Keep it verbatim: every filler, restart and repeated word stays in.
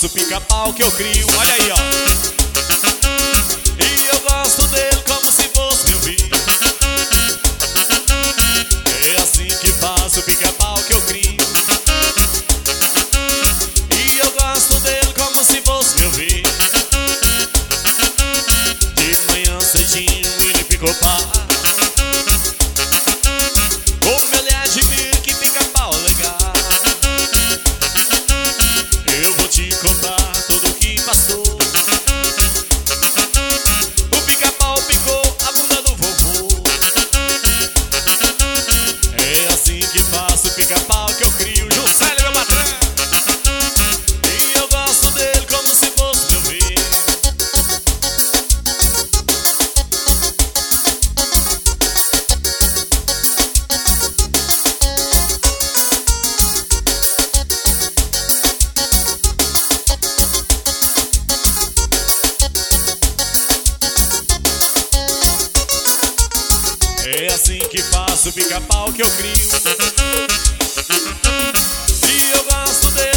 faço pica-pau que eu crio. Olha aí, ó. E eu gosto dele como se fosse meu filho. É assim que faço pica-pau que eu crio. E eu gosto dele como se fosse meu filho. De manhã cedinho ele ficou pá. Como ele admira que pica-pau legal. Eu vou te contar tudo o que passou. O pica-pau picou a bunda do vovô. É assim que faço pica-pau que eu crio. Juscelio, meu patrão. E eu gosto dele como se fosse meu filho. É assim que faço pica-pau que eu crio. E eu gosto dele